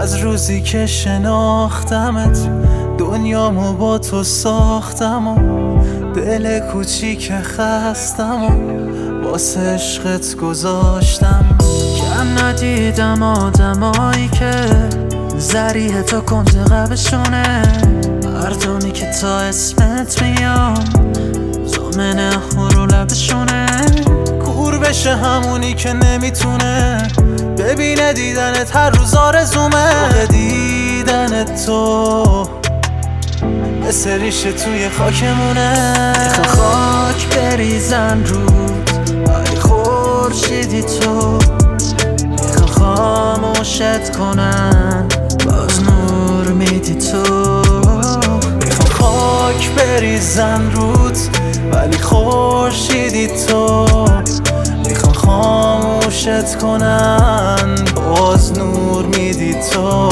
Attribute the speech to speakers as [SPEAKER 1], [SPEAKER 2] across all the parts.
[SPEAKER 1] از روزی که شناختمت دنیامو با تو ساختم و دل کوچیک خستم و واسه عشقت گذاشتم. کم ندیدم آدمایی که ذریح تا کنج قبشونه، مردمی که تا اسمت میام زامنه رو لبشونه. کور بشه همونی که نمیتونه ببینه دیدنت هر روز آرزومه. دیدنت تو مثل ریشه توی خاکمونه. میخوام خاک بریزن رود ولی خورشیدی تو، میخوام خاموشت کنن باز نور میدی تو. میخوام خاک بریزن رود ولی خورشیدی تو، میخوام خاموشت کنن باز نور میدی تو.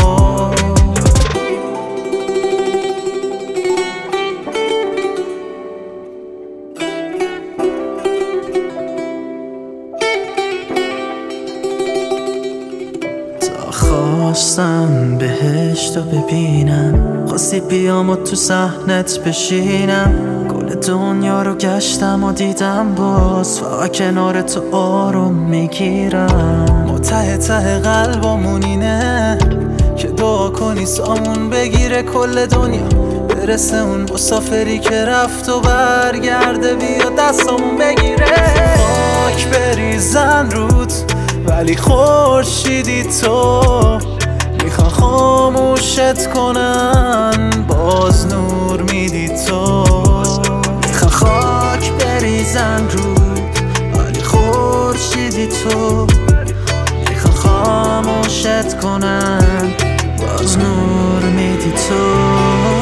[SPEAKER 1] خواستم بهشت رو ببینم، خواستی بیام و تو صحنت بشینم. کل دنیا رو گشتم و دیدم باز فقط کنار تو آروم میگیرم. ما ته ته قلبمون اینه که دعا کنی سامون بگیره کل دنیا، برسه اون مسافری که رفت و برگرده بیا دستمون بگیره. خاک بریزن رود ولی خورشیدی تو، میخوان خاموشت کنن باز نور میدی تو. میخوان خاک بریزن رود ولی خورشیدی تو، میخوان خاموشت کنن باز نور میدی تو.